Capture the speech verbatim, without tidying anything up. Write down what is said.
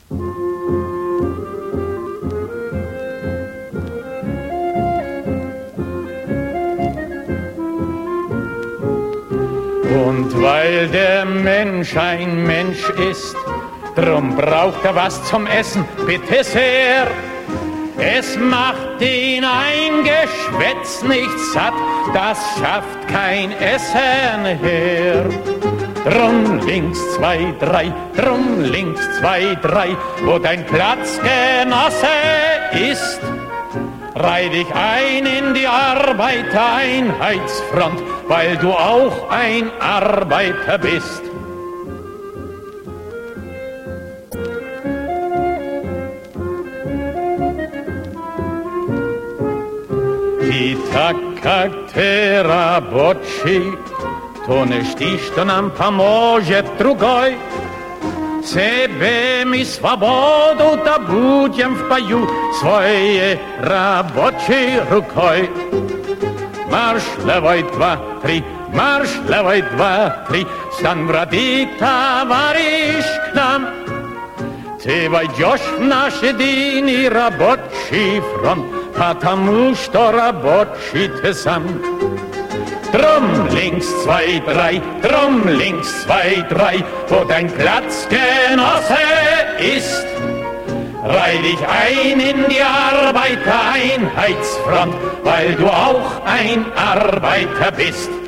Und weil der Mensch ein Mensch ist, drum braucht er was zum Essen, bitte sehr. Es macht ihn ein Geschwätz nicht satt, das schafft kein Essen her. Drum links zwei, drei, drum links zwei, drei, wo dein Platzgenosse ist. Reih dich ein in die Arbeitereinheitsfront, weil du auch ein Arbeiter bist. I taka tera boči, to ne štišto nam pa može drugoj. Sebe mi svobodu da budem v baju svoje raboči rukoj. Marš levoj dva, tri, marš levoj dva, tri, stan vrati tavariš k nam. Ты войдешь в наш единый рабочий фронт, потому что рабочий ты сам. Drum links zwei, drei, drum links zwei, drei, wo dein Platzgenosse ist. Reih dich ein in die Arbeitereinheitsfront, weil du auch ein Arbeiter bist.